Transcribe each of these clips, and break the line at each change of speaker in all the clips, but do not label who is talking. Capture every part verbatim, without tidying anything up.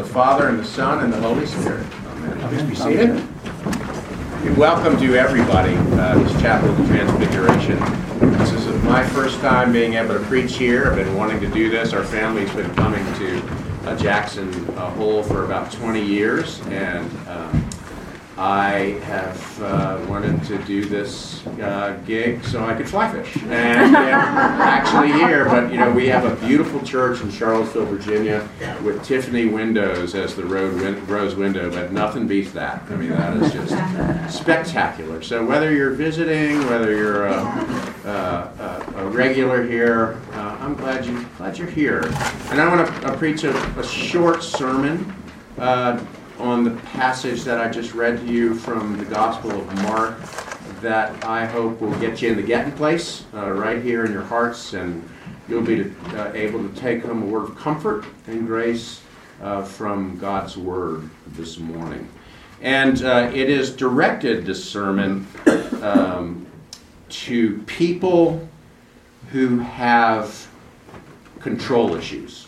Father, and the Son, and the Holy Spirit. Amen. Please be seated. And welcome to everybody, uh, this Chapel of the Transfiguration. This is my first time being able to preach here. I've been wanting to do this. Our family's been coming to uh, Jackson uh, Hole for about twenty years, and um, I have uh, wanted to do this uh, gig so I could fly fish. And uh, actually here, but you know, we have a beautiful church in Charlottesville, Virginia, with Tiffany windows as the road win- rose window, but nothing beats that. I mean, that is just spectacular. So whether you're visiting, whether you're a, a, a regular here, uh, I'm glad you glad you're here. And I want to uh, preach a, a short sermon Uh, on the passage that I just read to you from the Gospel of Mark that I hope will get you in the getting place uh, right here in your hearts, and you'll be to, uh, able to take home a word of comfort and grace uh, from God's Word this morning. And uh, it is directed, this sermon, um, to people who have control issues.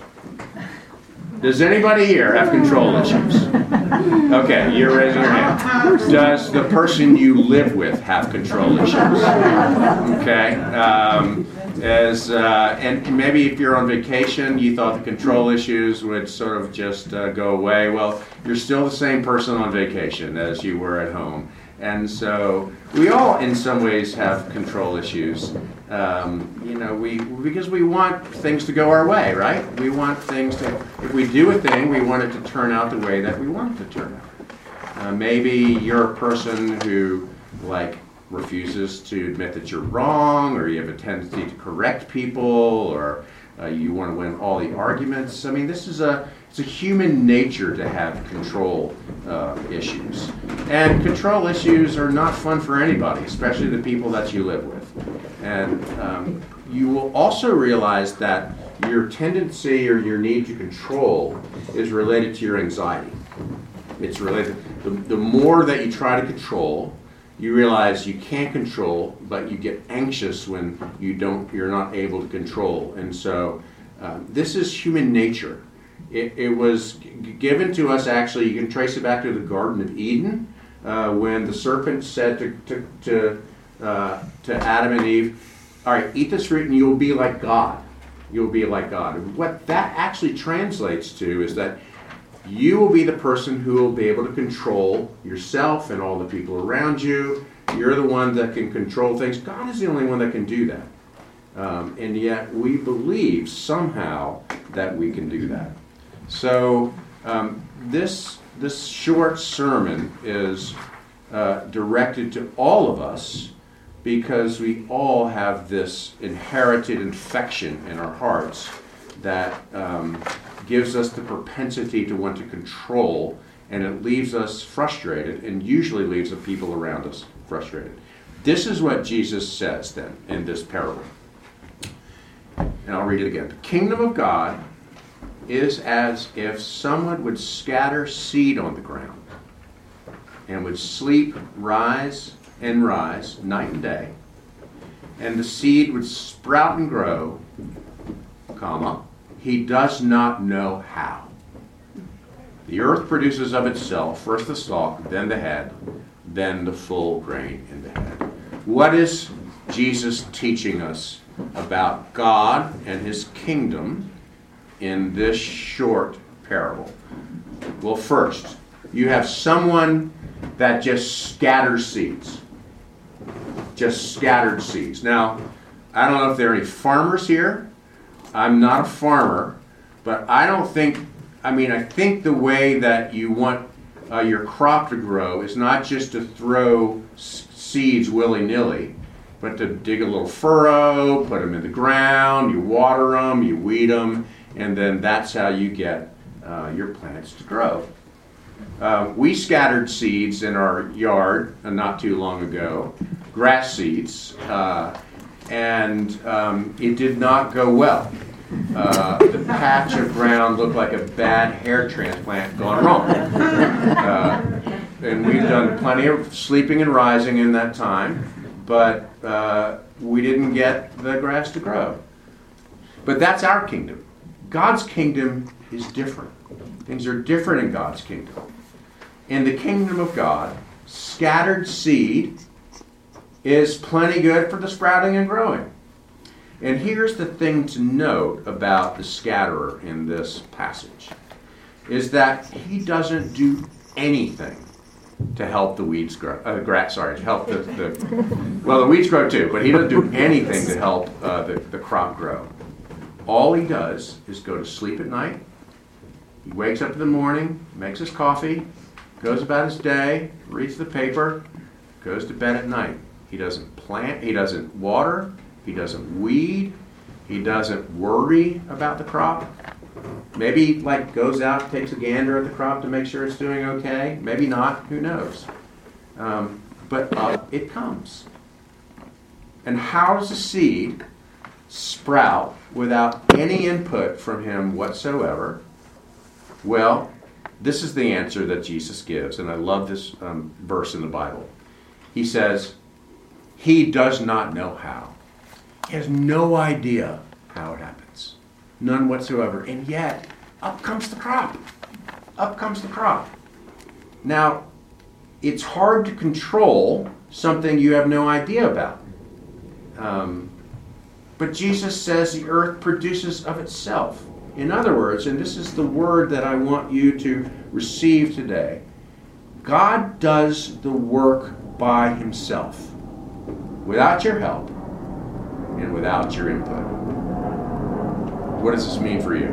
Does anybody here have control issues? Okay, you're raising your hand. Does the person you live with have control issues? Okay. Um, as uh, and maybe if you're on vacation, you thought the control issues would sort of just uh, go away. Well, you're still the same person on vacation as you were at home. And so we all, in some ways, have control issues. Um, you know, we because we want things to go our way, right? We want things to, if we do a thing, we want it to turn out the way that we want it to turn out. Uh, maybe you're a person who, like, refuses to admit that you're wrong, or you have a tendency to correct people, or uh, you want to win all the arguments. I mean, this is a it's a human nature to have control uh, issues. And control issues are not fun for anybody, especially the people that you live with. And um, you will also realize that your tendency or your need to control is related to your anxiety. It's related. The, the more that you try to control, you realize you can't control, but you get anxious when you don't. You're not able to control. And so uh, this is human nature. It, it was g- given to us, actually, you can trace it back to the Garden of Eden, uh, when the serpent said to to to, uh, to Adam and Eve, all right, eat this fruit and you'll be like God. You'll be like God. And what that actually translates to is that you will be the person who will be able to control yourself and all the people around you. You're the one that can control things. God is the only one that can do that. Um, and yet we believe somehow that we can do that. So um, this this short sermon is uh, directed to all of us because we all have this inherited infection in our hearts that um, gives us the propensity to want to control, and it leaves us frustrated, and usually leaves the people around us frustrated. This is what Jesus says then in this parable. And I'll read it again. The kingdom of God is as if someone would scatter seed on the ground and would sleep, rise, and rise night and day, and the seed would sprout and grow, comma, he does not know how. The earth produces of itself first the stalk, then the head, then the full grain in the head. What is Jesus teaching us about God and his kingdom in this short parable? Well, first, you have someone that just scatters seeds. Just scattered seeds. Now, I don't know if there are any farmers here. I'm not a farmer, but I don't think, I mean, I think the way that you want uh, your crop to grow is not just to throw s- seeds willy-nilly, but to dig a little furrow, put them in the ground, you water them, you weed them, and then that's how you get uh, your plants to grow. Uh, we scattered seeds in our yard uh, not too long ago, grass seeds, uh, and um, it did not go well. Uh, the patch of ground looked like a bad hair transplant gone wrong. Uh, and we've done plenty of sleeping and rising in that time, but uh, we didn't get the grass to grow. But that's our kingdom. God's kingdom is different. Things are different in God's kingdom. In the kingdom of God, scattered seed is plenty good for the sprouting and growing. And here's the thing to note about the scatterer in this passage, is that he doesn't do anything to help the weeds grow. Uh, gra- sorry, to help the, the, well, the weeds grow too, but he doesn't do anything to help uh, the, the crop grow. All he does is go to sleep at night. He wakes up in the morning, makes his coffee, goes about his day, reads the paper, goes to bed at night. He doesn't plant, he doesn't water, he doesn't weed, he doesn't worry about the crop. Maybe like goes out, takes a gander at the crop to make sure it's doing okay. Maybe not, who knows. Um, but up it comes. And how does a seed sprout without any input from him whatsoever? Well, this is the answer that Jesus gives, and I love this um, verse in the Bible. He says, he does not know how. He has no idea how it happens. None whatsoever. And yet, up comes the crop. Up comes the crop. Now, it's hard to control something you have no idea about. Um, but Jesus says the earth produces of itself. In other words, and this is the word that I want you to receive today, God does the work by himself, without your help and without your input. What does this mean for you?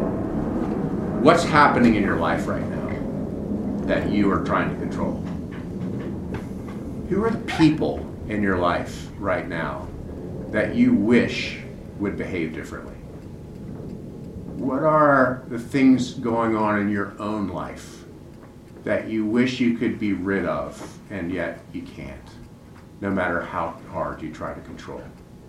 What's happening in your life right now that you are trying to control? Who are the people in your life right now that you wish would behave differently? What are the things going on in your own life that you wish you could be rid of, and yet you can't, no matter how hard you try to control?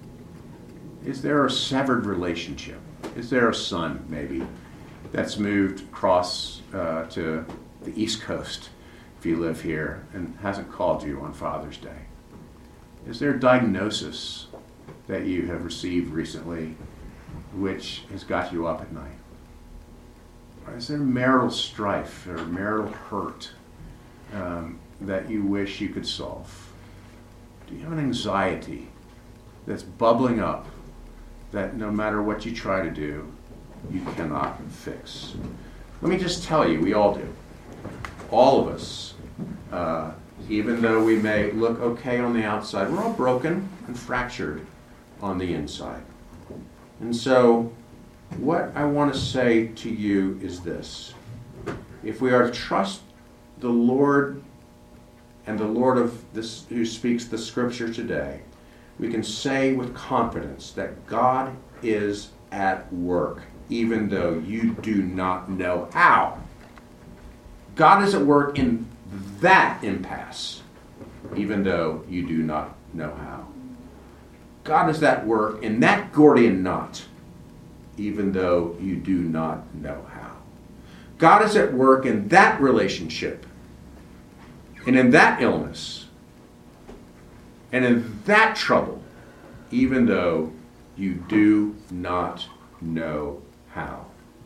Is there a severed relationship? Is there a son, maybe, that's moved across uh, to the East Coast, if you live here, and hasn't called you on Father's Day? Is there a diagnosis that you have received recently which has got you up at night? Or is there marital strife or marital hurt um, that you wish you could solve? Do you have an anxiety that's bubbling up that no matter what you try to do, you cannot fix? Let me just tell you, we all do. All of us, uh, even though we may look okay on the outside, we're all broken and fractured on the inside. And so, what I want to say to you is this. If we are to trust the Lord and the Lord of this who speaks the Scripture today, we can say with confidence that God is at work, even though you do not know how. God is at work in that impasse, even though you do not know how. God is at work in that Gordian knot, even though you do not know how. God is at work in that relationship, and in that illness, and in that trouble, even though you do not know how.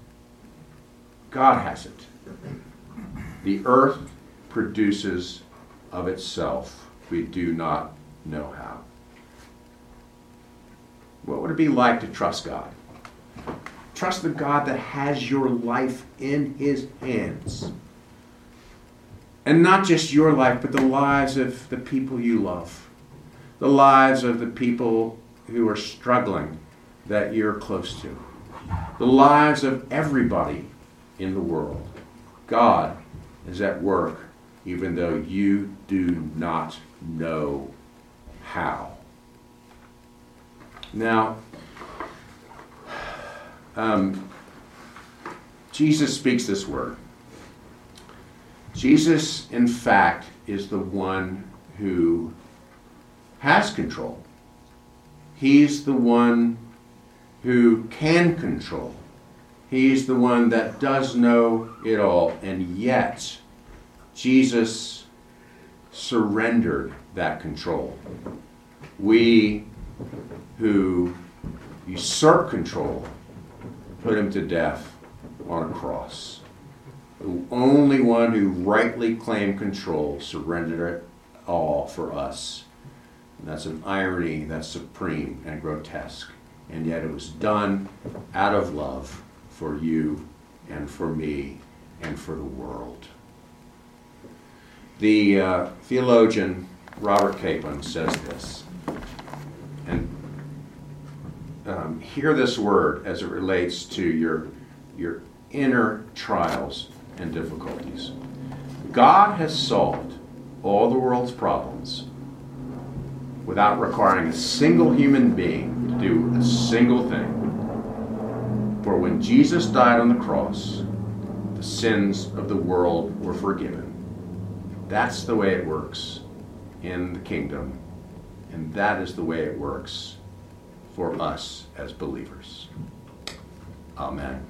God has it. The earth produces of itself. We do not know how. What would it be like to trust God? Trust the God that has your life in his hands. And not just your life, but the lives of the people you love. The lives of the people who are struggling that you're close to. The lives of everybody in the world. God is at work, even though you do not know how. Now, um, Jesus speaks this word. Jesus, in fact, is the one who has control. He's the one who can control. He's the one that does know it all. And yet, Jesus surrendered that control. We who usurp control put him to death on a cross. the only one who rightly claimed control, surrendered it all for us. And that's an irony that's supreme and grotesque. And yet it was done out of love for you and for me and for the world. The uh, theologian Robert Capon says this, and um, hear this word as it relates to your, your inner trials and difficulties. God has solved all the world's problems without requiring a single human being to do a single thing. For when Jesus died on the cross, the sins of the world were forgiven. That's the way it works in the kingdom, and that is the way it works for us as believers. Amen.